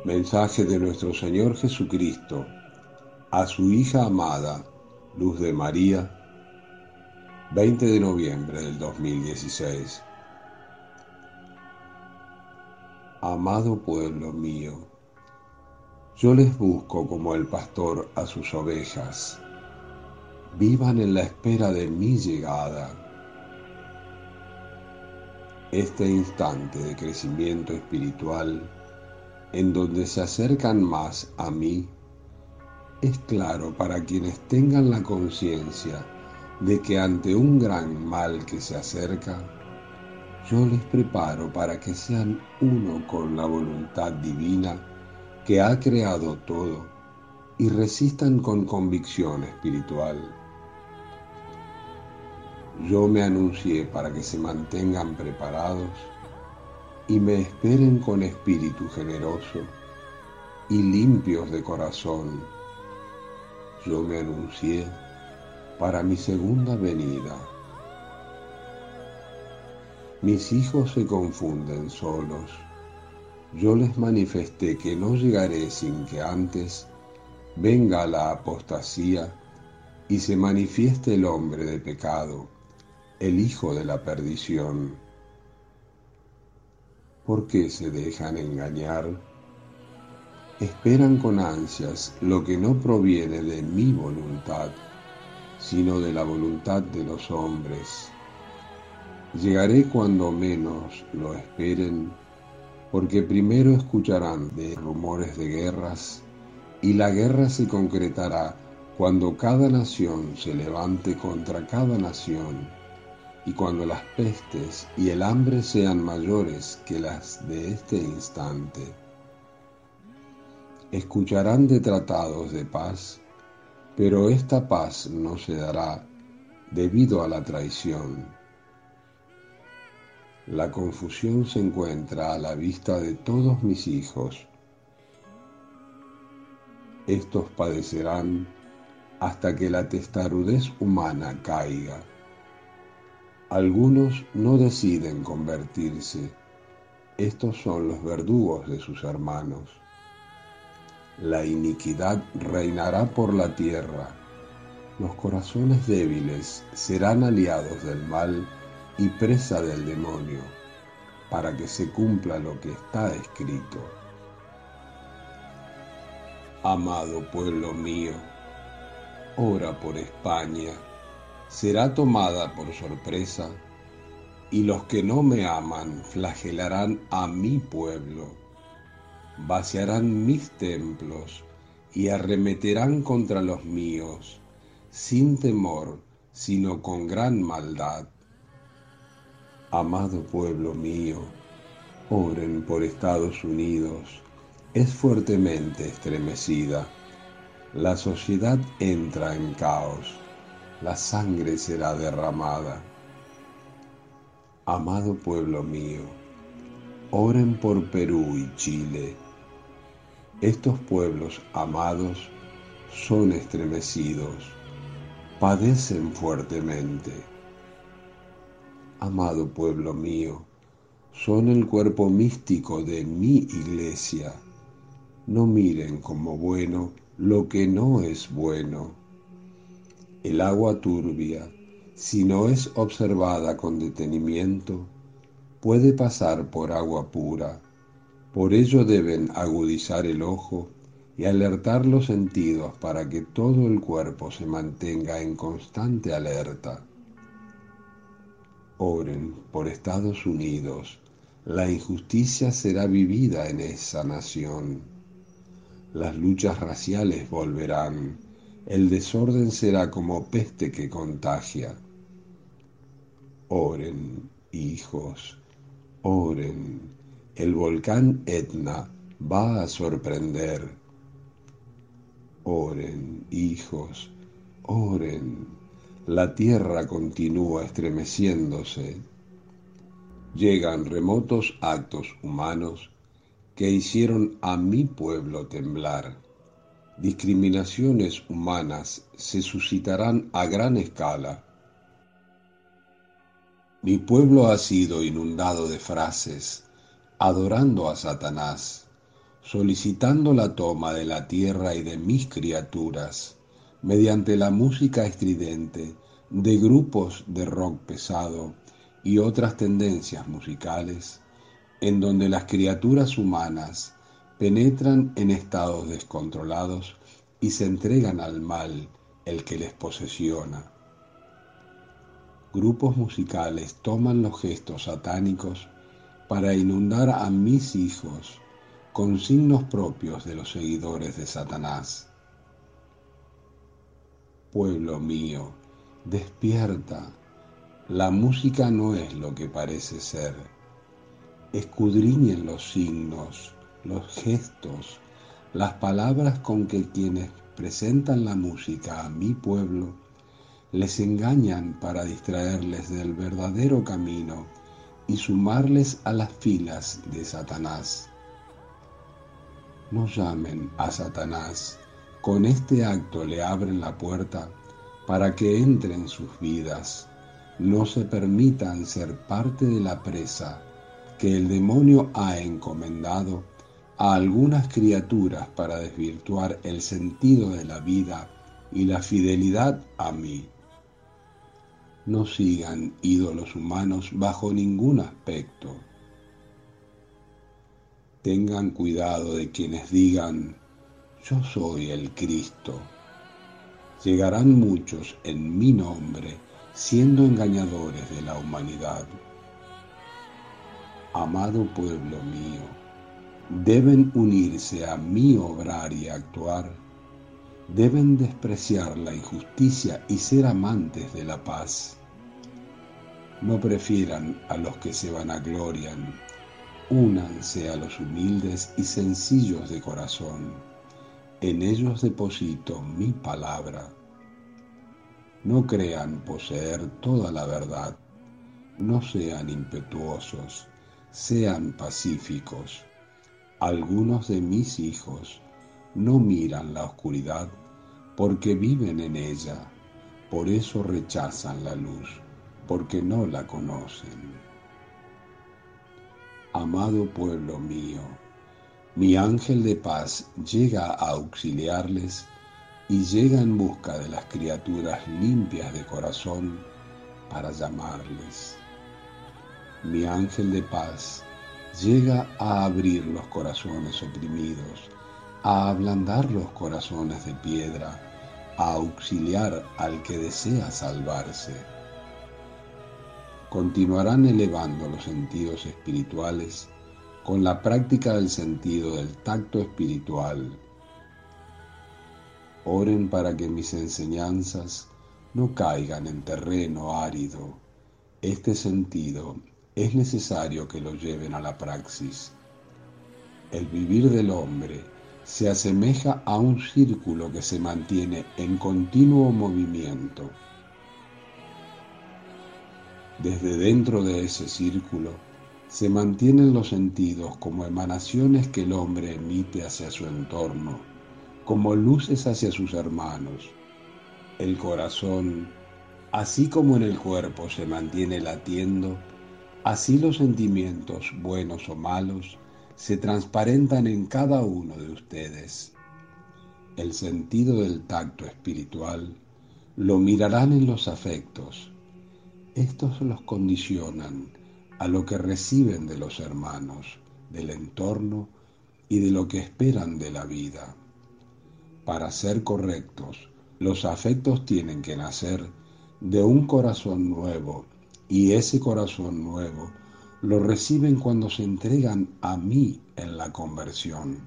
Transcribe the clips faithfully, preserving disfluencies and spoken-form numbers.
Mensaje de nuestro Señor Jesucristo a su hija amada, Luz de María, veinte de noviembre del dos mil dieciséis. Amado pueblo mío, yo les busco como el pastor a sus ovejas. Vivan en la espera de mi llegada. Este instante de crecimiento espiritual, en donde se acercan más a mí, es claro para quienes tengan la conciencia de que ante un gran mal que se acerca, yo les preparo para que sean uno con la voluntad divina que ha creado todo y resistan con convicción espiritual. Yo me anuncié para que se mantengan preparados y me esperen con espíritu generoso y limpios de corazón. Yo me anuncié para mi segunda venida. Mis hijos se confunden solos. Yo les manifesté que no llegaré sin que antes venga la apostasía y se manifieste el hombre de pecado, el hijo de la perdición. ¿Por qué se dejan engañar? Esperan con ansias lo que no proviene de mi voluntad, sino de la voluntad de los hombres. Llegaré cuando menos lo esperen, porque primero escucharán de rumores de guerras, y la guerra se concretará cuando cada nación se levante contra cada nación, y cuando las pestes y el hambre sean mayores que las de este instante. Escucharán de tratados de paz, pero esta paz no se dará debido a la traición. La confusión se encuentra a la vista de todos mis hijos. Estos padecerán hasta que la testarudez humana caiga. Algunos no deciden convertirse. Estos son los verdugos de sus hermanos. La iniquidad reinará por la tierra. Los corazones débiles serán aliados del mal y presa del demonio, para que se cumpla lo que está escrito. Amado pueblo mío, ora por España. Será tomada por sorpresa, y los que no me aman flagelarán a mi pueblo, vaciarán mis templos y arremeterán contra los míos, sin temor, sino con gran maldad. Amado pueblo mío, oren por Estados Unidos, es fuertemente estremecida. La sociedad entra en caos, la sangre será derramada. Amado pueblo mío, oren por Perú y Chile. Estos pueblos amados son estremecidos, padecen fuertemente. Amado pueblo mío, son el cuerpo místico de mi iglesia. No miren como bueno lo que no es bueno. El agua turbia, si no es observada con detenimiento, puede pasar por agua pura. Por ello deben agudizar el ojo y alertar los sentidos para que todo el cuerpo se mantenga en constante alerta. Oren por Estados Unidos. La injusticia será vivida en esa nación. Las luchas raciales volverán. El desorden será como peste que contagia. Oren, hijos, oren. El volcán Etna va a sorprender. Oren, hijos, oren. La tierra continúa estremeciéndose. Llegan remotos actos humanos que hicieron a mi pueblo temblar. Discriminaciones humanas se suscitarán a gran escala. Mi pueblo ha sido inundado de frases, adorando a Satanás. solicitando la toma de la tierra y de mis criaturas, mediante la música estridente de grupos de rock pesado y otras tendencias musicales, en donde las criaturas humanas penetran en estados descontrolados y se entregan al mal, el que les posesiona. Grupos musicales toman los gestos satánicos para inundar a mis hijos con signos propios de los seguidores de Satanás. Pueblo mío, despierta. La música no es lo que parece ser. Escudriñen los signos, los gestos, las palabras con que quienes presentan la música a mi pueblo les engañan para distraerles del verdadero camino y sumarles a las filas de Satanás. No llamen a Satanás, con este acto le abren la puerta para que entre en sus vidas. No se permitan ser parte de la presa que el demonio ha encomendado a algunas criaturas para desvirtuar el sentido de la vida y la fidelidad a mí. No sigan ídolos humanos bajo ningún aspecto. Tengan cuidado de quienes digan, yo soy el Cristo. Llegarán muchos en mi nombre, siendo engañadores de la humanidad. Amado pueblo mío, deben unirse a mi obrar y actuar, deben despreciar la injusticia y ser amantes de la paz. No prefieran a los que se vanaglorian, únanse a los humildes y sencillos de corazón. En ellos deposito mi palabra. No crean poseer toda la verdad. No sean impetuosos, sean pacíficos. Algunos de mis hijos no miran la oscuridad porque viven en ella. Por eso rechazan la luz, porque no la conocen. Amado pueblo mío, mi ángel de paz llega a auxiliarles y llega en busca de las criaturas limpias de corazón para llamarles. Mi ángel de paz llega a abrir los corazones oprimidos, a ablandar los corazones de piedra, a auxiliar al que desea salvarse. Continuarán elevando los sentidos espirituales con la práctica del sentido del tacto espiritual. Oren para que mis enseñanzas no caigan en terreno árido. Este sentido es necesario que lo lleven a la praxis. El vivir del hombre se asemeja a un círculo que se mantiene en continuo movimiento. Desde dentro de ese círculo se mantienen los sentidos como emanaciones que el hombre emite hacia su entorno, como luces hacia sus hermanos. El corazón, así como en el cuerpo se mantiene latiendo, así los sentimientos, buenos o malos, se transparentan en cada uno de ustedes. El sentido del tacto espiritual lo mirarán en los afectos. Estos los condicionan a lo que reciben de los hermanos, del entorno y de lo que esperan de la vida. Para ser correctos, los afectos tienen que nacer de un corazón nuevo, y ese corazón nuevo lo reciben cuando se entregan a mí en la conversión.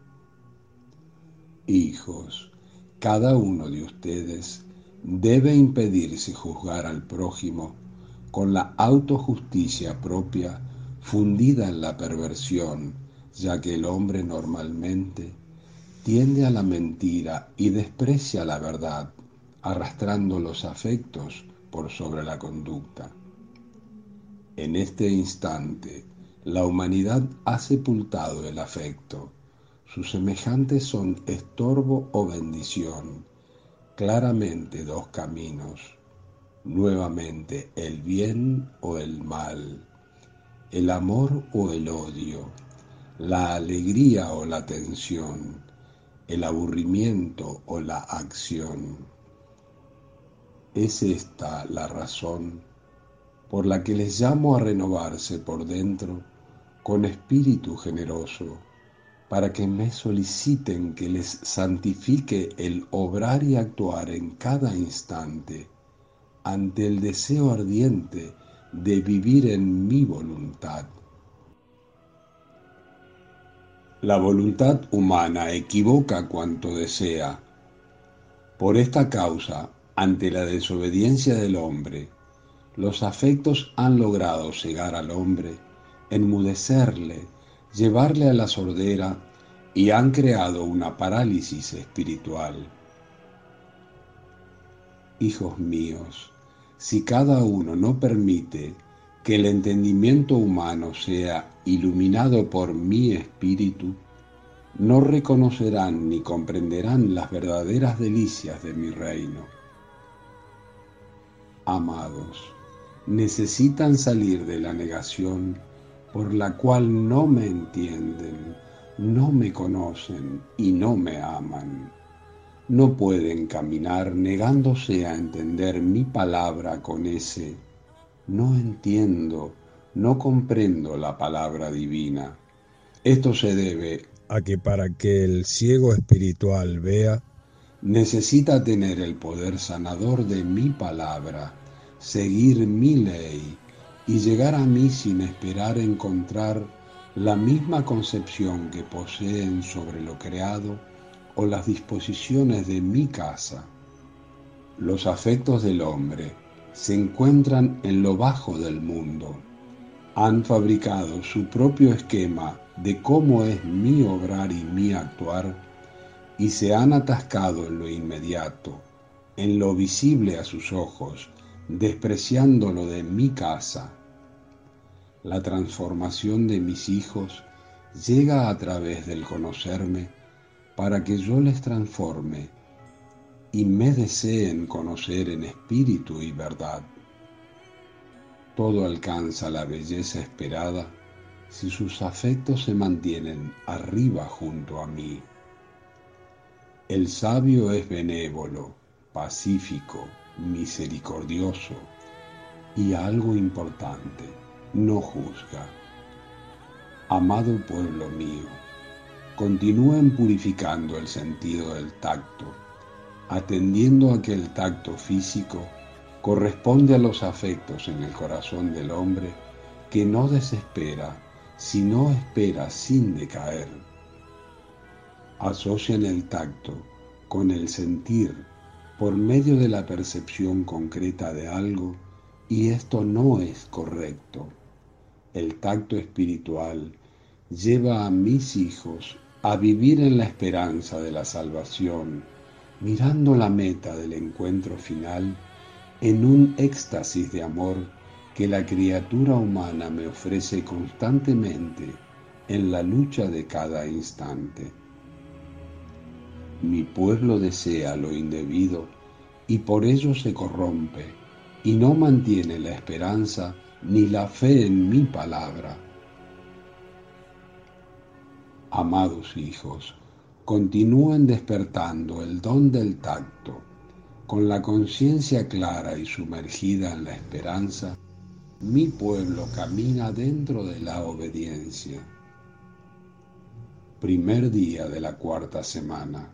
Hijos, cada uno de ustedes debe impedirse juzgar al prójimo con la autojusticia propia fundida en la perversión, ya que el hombre normalmente tiende a la mentira y desprecia la verdad, arrastrando los afectos por sobre la conducta. En este instante, la humanidad ha sepultado el afecto. Sus semejantes son estorbo o bendición, claramente dos caminos, nuevamente el bien o el mal, el amor o el odio, la alegría o la tensión, el aburrimiento o la acción. Es esta la razón por la que les llamo a renovarse por dentro con espíritu generoso, para que me soliciten que les santifique el obrar y actuar en cada instante ante el deseo ardiente de vivir en mi voluntad. La voluntad humana equivoca cuanto desea. Por esta causa, ante la desobediencia del hombre, los afectos han logrado cegar al hombre, enmudecerle, llevarle a la sordera y han creado una parálisis espiritual. Hijos míos, si cada uno no permite que el entendimiento humano sea iluminado por mi espíritu, no reconocerán ni comprenderán las verdaderas delicias de mi reino. Amados, necesitan salir de la negación por la cual no me entienden, no me conocen y no me aman. No pueden caminar negándose a entender mi palabra con ese no entiendo, no comprendo la palabra divina. Esto se debe a que para que el ciego espiritual vea, necesita tener el poder sanador de mi palabra, seguir mi ley y llegar a mí sin esperar encontrar la misma concepción que poseen sobre lo creado o las disposiciones de mi casa. Los afectos del hombre se encuentran en lo bajo del mundo. Han fabricado su propio esquema de cómo es mi obrar y mi actuar y se han atascado en lo inmediato, en lo visible a sus ojos, despreciando lo de mi casa. La transformación de mis hijos llega a través del conocerme para que yo les transforme y me deseen conocer en espíritu y verdad. Todo alcanza la belleza esperada si sus afectos se mantienen arriba junto a mí. El sabio es benévolo, pacífico, misericordioso y algo importante, no juzga. Amado pueblo mío, continúen purificando el sentido del tacto, atendiendo a que el tacto físico corresponde a los afectos en el corazón del hombre que no desespera, sino espera sin decaer. Asocian el tacto con el sentir por medio de la percepción concreta de algo y esto no es correcto. El tacto espiritual lleva a mis hijos a vivir en la esperanza de la salvación, mirando la meta del encuentro final en un éxtasis de amor que la criatura humana me ofrece constantemente en la lucha de cada instante. Mi pueblo desea lo indebido y por ello se corrompe y no mantiene la esperanza ni la fe en mi palabra. Amados hijos, continúen despertando el don del tacto. Con la conciencia clara y sumergida en la esperanza, mi pueblo camina dentro de la obediencia. Primer día de la cuarta semana.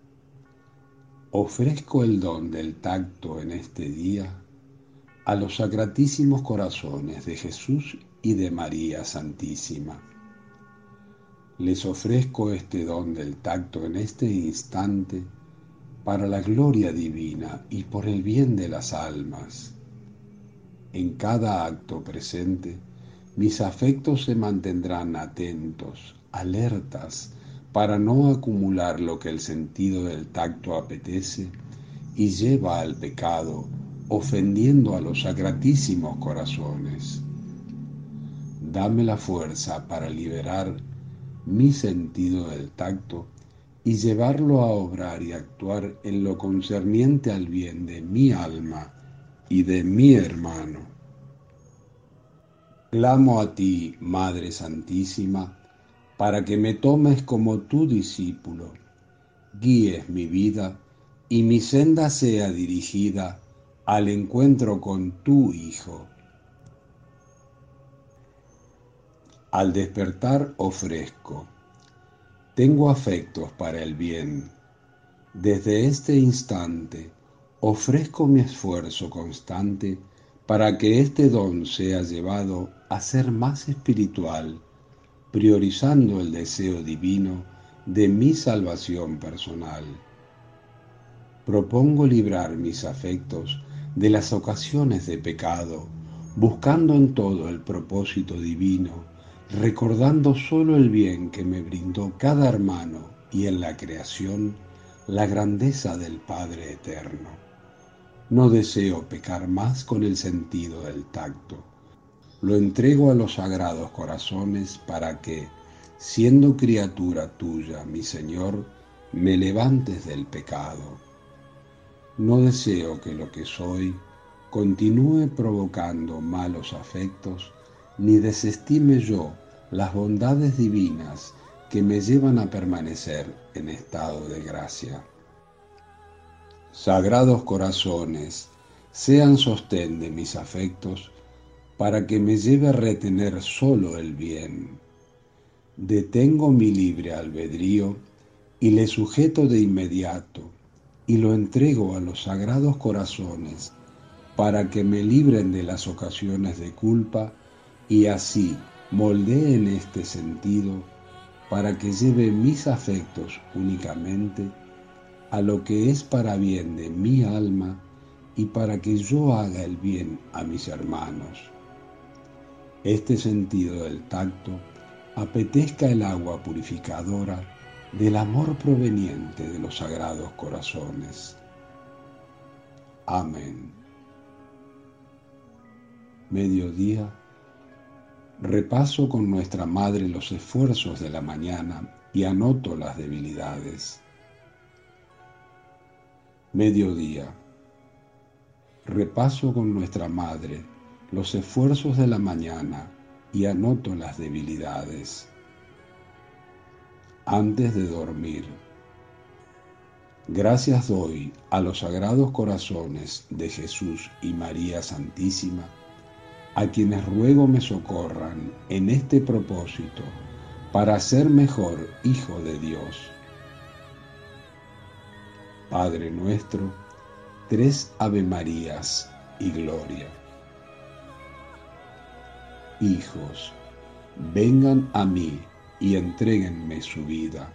Ofrezco el don del tacto en este día a los sacratísimos corazones de Jesús y de María Santísima. Les ofrezco este don del tacto en este instante para la gloria divina y por el bien de las almas. En cada acto presente, mis afectos se mantendrán atentos, alertas, para no acumular lo que el sentido del tacto apetece y lleva al pecado, ofendiendo a los sacratísimos corazones. Dame la fuerza para liberar mi sentido del tacto y llevarlo a obrar y actuar en lo concerniente al bien de mi alma y de mi hermano. Clamo a ti, Madre Santísima, para que me tomes como tu discípulo, guíes mi vida y mi senda sea dirigida al encuentro con tu Hijo. Al despertar ofrezco, tengo afectos para el bien. Desde este instante ofrezco mi esfuerzo constante para que este don sea llevado a ser más espiritual, priorizando el deseo divino de mi salvación personal. Propongo librar mis afectos de las ocasiones de pecado, buscando en todo el propósito divino, recordando solo el bien que me brindó cada hermano y en la creación la grandeza del Padre Eterno. No deseo pecar más con el sentido del tacto. Lo entrego a los sagrados corazones para que, siendo criatura tuya, mi Señor, me levantes del pecado. No deseo que lo que soy continúe provocando malos afectos, ni desestime yo las bondades divinas que me llevan a permanecer en estado de gracia. Sagrados corazones, sean sostén de mis afectos, para que me lleve a retener solo el bien. Detengo mi libre albedrío y le sujeto de inmediato, y lo entrego a los sagrados corazones para que me libren de las ocasiones de culpa y así moldee en este sentido para que lleve mis afectos únicamente a lo que es para bien de mi alma y para que yo haga el bien a mis hermanos. Este sentido del tacto apetezca el agua purificadora del amor proveniente de los sagrados corazones. Amén. Mediodía, repaso con nuestra Madre los esfuerzos de la mañana y anoto las debilidades. Mediodía, repaso con nuestra Madre los esfuerzos de la mañana y anoto las debilidades. Antes de dormir, gracias doy a los sagrados corazones de Jesús y María Santísima, a quienes ruego me socorran en este propósito para ser mejor hijo de Dios. Padre nuestro, tres Ave Marías y gloria. Hijos, vengan a mí y entréguenme su vida.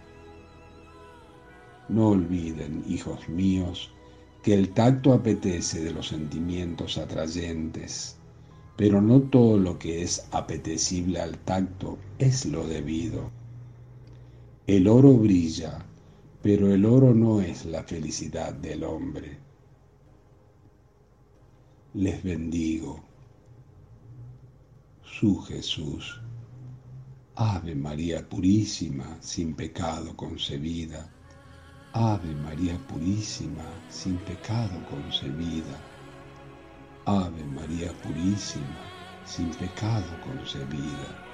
No olviden, hijos míos, que el tacto apetece de los sentimientos atrayentes, pero no todo lo que es apetecible al tacto es lo debido. El oro brilla, pero el oro no es la felicidad del hombre. Les bendigo. Su Jesús. Ave María Purísima, sin pecado concebida. Ave María Purísima, sin pecado concebida. Ave María Purísima, sin pecado concebida.